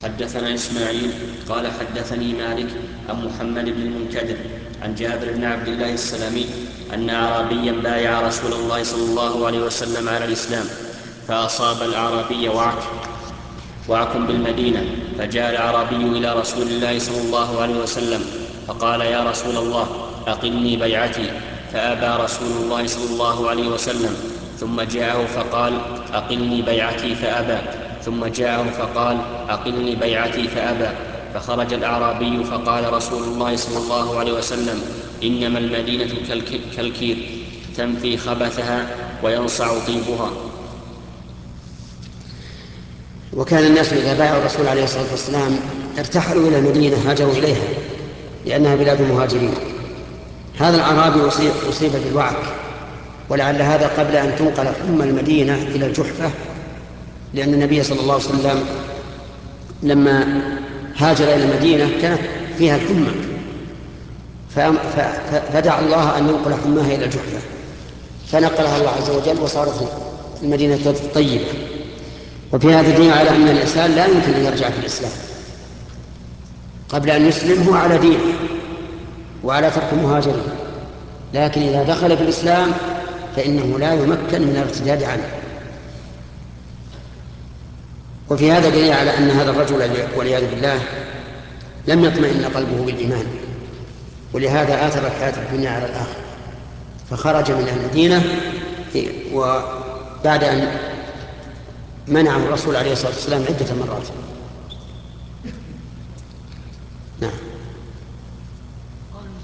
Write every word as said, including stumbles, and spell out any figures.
حدثنا إسماعيل قال حدثني مالك عن محمد بن المنكدر عن جابر بن عبد الله السلمي أن أعرابيا بايع رسول الله صلى الله عليه وسلم على الإسلام، فأصاب الأعرابي وعك وعك بالمدينة، فجاء الأعرابي إلى رسول الله صلى الله عليه وسلم فقال: يا رسول الله، أقلني بيعتي، فأبى رسول الله صلى الله عليه وسلم. ثم جاءه فقال: أقلني بيعتي، فأبى. ثم جاءه فقال: أقلني بيعتي، فأبى. فخرج الأعرابي فقال رسول الله صلى الله عليه وسلم: إنما المدينة كالكير، تنفي خبثها وينصع طيبها. وكان الناس إذا بايعوا الرسول عليه الصلاة والسلام ارتحلوا إلى المدينة، هاجروا إليها لأنها بلاد المهاجرين. هذا الأعرابي أصيب بالوعك، ولعل هذا قبل أن تنقل حمى المدينة إلى الجحفة، لأن النبي صلى الله عليه وسلم لما هاجر إلى المدينة كانت فيها الحمى، فدعا الله أن ينقل حماها إلى الجحفة، فنقلها الله عز وجل وصارت المدينة طيبة. وفي هذا الدين على أن الإنسان لا يمكن أن يرجع في الإسلام، قبل أن يسلم هو على دينه وعلى ترك المهاجرين، لكن إذا دخل في الإسلام فإنه لا يمكن من الارتداد عنه. وفي هذا دليل على أن هذا الرجل والعياذ بالله لم يطمئن قلبه بالإيمان، ولهذا آثر الحياة الدنيا على الآخرة، فخرج من المدينة وبعد أن منعه الرسول عليه الصلاة والسلام عدة مرات.